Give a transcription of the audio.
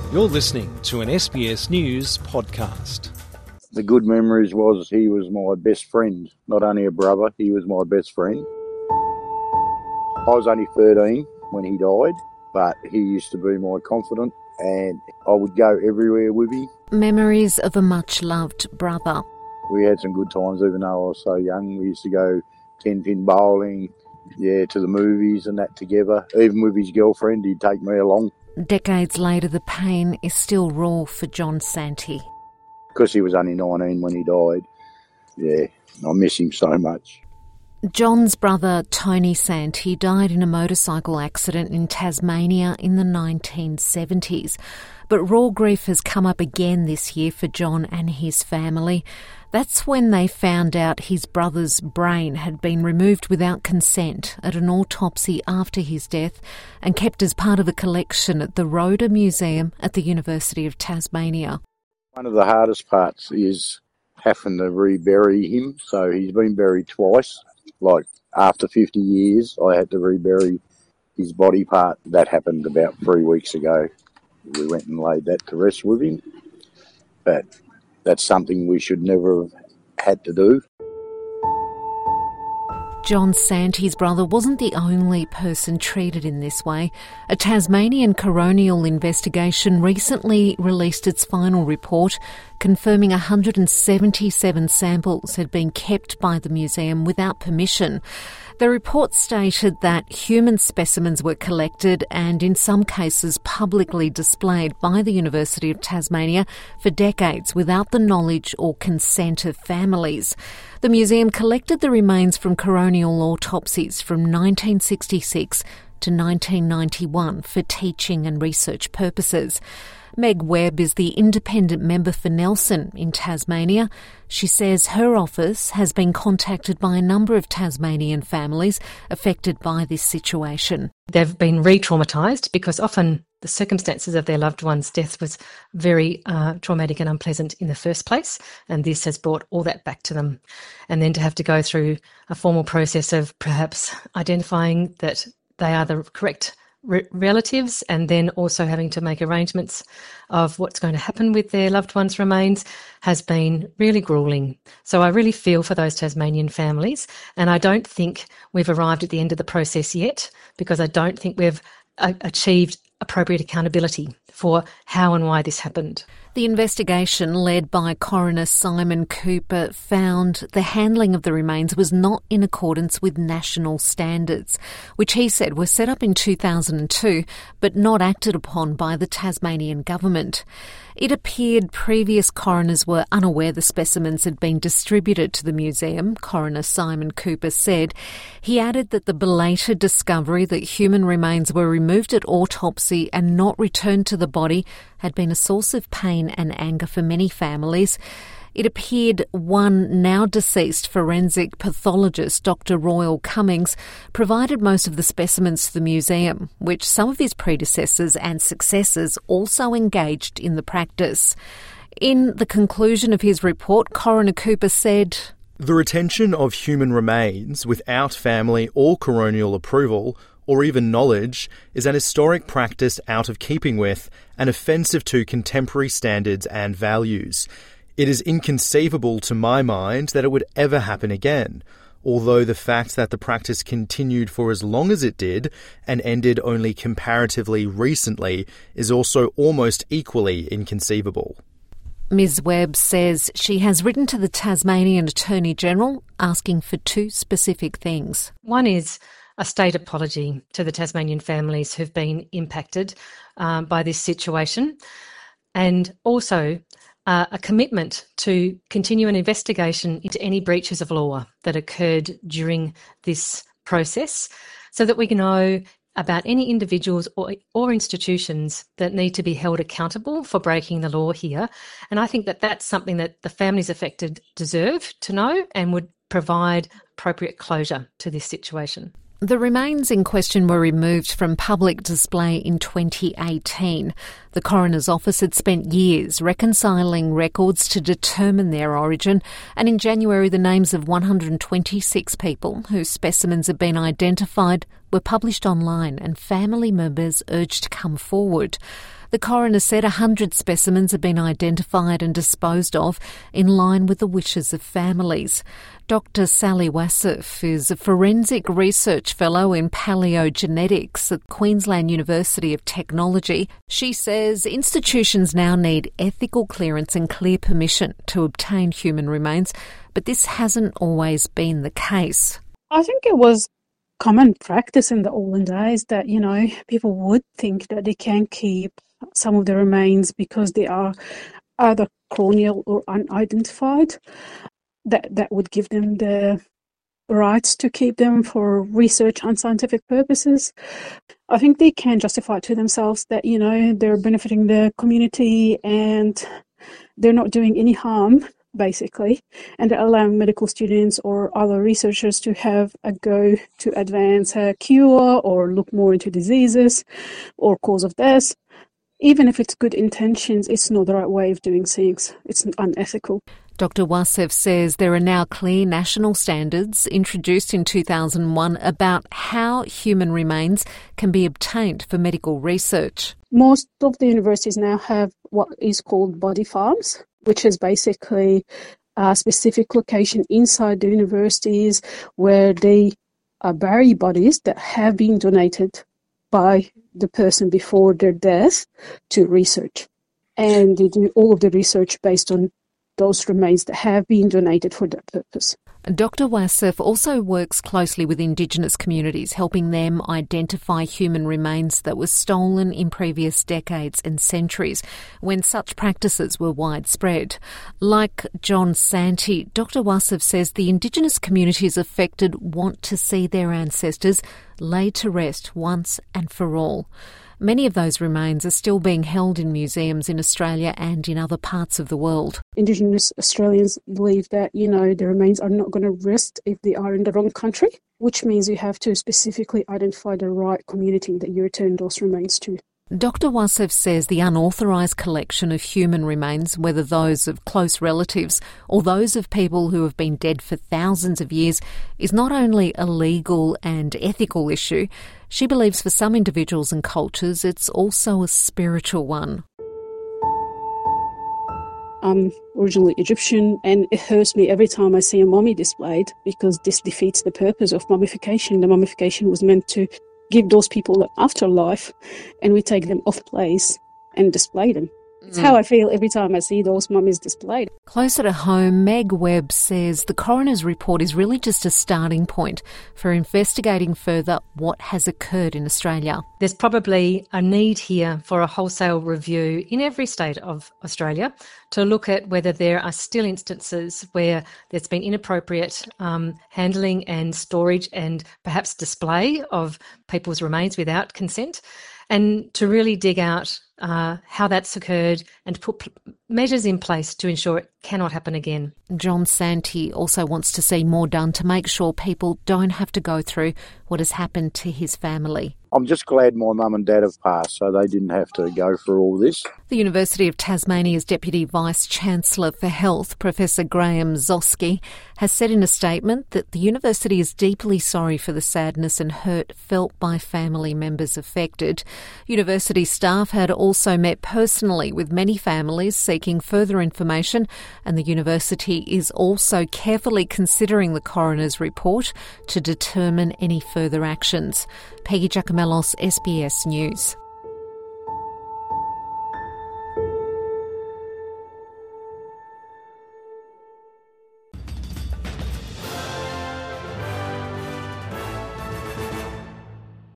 You're listening to an SBS News podcast. The good memories was he was my best friend. Not only a brother, he was my best friend. I was only 13 when he died, but he used to be my confidant and I would go everywhere with him. Memories of a much-loved brother. We had some good times even though I was so young. We used to go 10-pin bowling, to the movies and that together. Even with his girlfriend, he'd take me along. Decades later, the pain is still raw for John Santee. Because he was only 19 when he died. I miss him so much. John's brother, Tony Santee, died in a motorcycle accident in Tasmania in the 1970s. But raw grief has come up again this year for John and his family. That's when they found out his brother's brain had been removed without consent at an autopsy after his death and kept as part of a collection at the Rhoda Museum at the University of Tasmania. One of the hardest parts is having to rebury him. So he's been buried twice. Like after 50 years, I had to rebury his body part. That happened about 3 weeks ago. We went and laid that to rest with him. But that's something we should never have had to do. John Santee's brother wasn't the only person treated in this way. A Tasmanian coronial investigation recently released its final report, confirming 177 samples had been kept by the museum without permission. The report stated that human specimens were collected and in some cases publicly displayed by the University of Tasmania for decades without the knowledge or consent of families. The museum collected the remains from coronial autopsies from 1966 to 1991 for teaching and research purposes. Meg Webb is the independent member for Nelson in Tasmania. She says her office has been contacted by a number of Tasmanian families affected by this situation. They've been re-traumatised because often the circumstances of their loved one's death was very traumatic and unpleasant in the first place, and this has brought all that back to them. And then to have to go through a formal process of perhaps identifying that they are the correct relatives and then also having to make arrangements of what's going to happen with their loved one's remains has been really gruelling. So I really feel for those Tasmanian families, and I don't think we've arrived at the end of the process yet because I don't think we've achieved appropriate accountability for how and why this happened. The investigation led by coroner Simon Cooper found the handling of the remains was not in accordance with national standards, which he said were set up in 2002 but not acted upon by the Tasmanian government. It appeared previous coroners were unaware the specimens had been distributed to the museum, coroner Simon Cooper said. He added that the belated discovery that human remains were removed at autopsy and not returned to the body had been a source of pain and anger for many families. It appeared one now deceased forensic pathologist, Dr. Royal Cummings, provided most of the specimens to the museum, which some of his predecessors and successors also engaged in the practice. In the conclusion of his report, Coroner Cooper said, "The retention of human remains without family or coronial approval or even knowledge is an historic practice out of keeping with and offensive to contemporary standards and values. It is inconceivable to my mind that it would ever happen again, although the fact that the practice continued for as long as it did and ended only comparatively recently is also almost equally inconceivable." Ms Webb says she has written to the Tasmanian Attorney-General asking for two specific things. One is a state apology to the Tasmanian families who've been impacted by this situation, and also a commitment to continue an investigation into any breaches of law that occurred during this process so that we can know about any individuals or institutions that need to be held accountable for breaking the law here. And I think that that's something that the families affected deserve to know and would provide appropriate closure to this situation. The remains in question were removed from public display in 2018. The coroner's office had spent years reconciling records to determine their origin, and in January the names of 126 people whose specimens had been identified were published online and family members urged to come forward. The coroner said 100 specimens have been identified and disposed of in line with the wishes of families. Dr. Sally Wassef is a forensic research fellow in paleogenetics at Queensland University of Technology. She says institutions now need ethical clearance and clear permission to obtain human remains, but this hasn't always been the case. I think it was common practice in the olden days that, people would think that they can keep some of the remains because they are either corneal or unidentified. That would give them the rights to keep them for research and scientific purposes. I think they can justify it to themselves that, they're benefiting the community and they're not doing any harm, basically, and they're allowing medical students or other researchers to have a go to advance a cure or look more into diseases or cause of death. Even if it's good intentions, it's not the right way of doing things. It's unethical. Dr. Wassef says there are now clear national standards introduced in 2001 about how human remains can be obtained for medical research. Most of the universities now have what is called body farms, which is basically a specific location inside the universities where they bury bodies that have been donated by the person before their death to research. And they do all of the research based on those remains that have been donated for that purpose. Dr. Wassef also works closely with Indigenous communities, helping them identify human remains that were stolen in previous decades and centuries when such practices were widespread. Like John Santee, Dr. Wassef says the Indigenous communities affected want to see their ancestors laid to rest once and for all. Many of those remains are still being held in museums in Australia and in other parts of the world. Indigenous Australians believe that, the remains are not going to rest if they are in the wrong country, which means you have to specifically identify the right community that you return those remains to. Dr. Wassef says the unauthorised collection of human remains, whether those of close relatives or those of people who have been dead for thousands of years, is not only a legal and ethical issue. She believes for some individuals and cultures it's also a spiritual one. I'm originally Egyptian, and it hurts me every time I see a mummy displayed because this defeats the purpose of mummification. The mummification was meant to give those people an afterlife, and we take them off place and display them. It's how I feel every time I see those mummies displayed. Closer to home, Meg Webb says the coroner's report is really just a starting point for investigating further what has occurred in Australia. There's probably a need here for a wholesale review in every state of Australia to look at whether there are still instances where there's been inappropriate handling and storage and perhaps display of people's remains without consent, and to really dig out how that's occurred and put measures in place to ensure it cannot happen again. John Santee also wants to see more done to make sure people don't have to go through what has happened to his family. I'm just glad my mum and dad have passed so they didn't have to go through all this. The University of Tasmania's Deputy Vice-Chancellor for Health, Professor Graham Zosky, has said in a statement that the university is deeply sorry for the sadness and hurt felt by family members affected. University staff had also met personally with many families seeking further information, and the university is also carefully considering the coroner's report to determine any further actions. Peggy Giacomellos, SBS News.